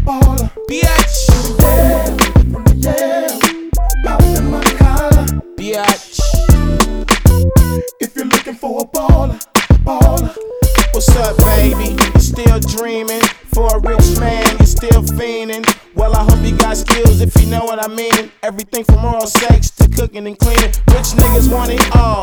baller. Biatch. From the Yale, poppin' my collar. Biatch. If you're looking for a baller, baller. What's up, baby? You still dreaming? For a rich man, you still fiending? Well, I hope you got skills if you know what I mean. Everything from oral sex to cooking and cleaning. Rich niggas want it all.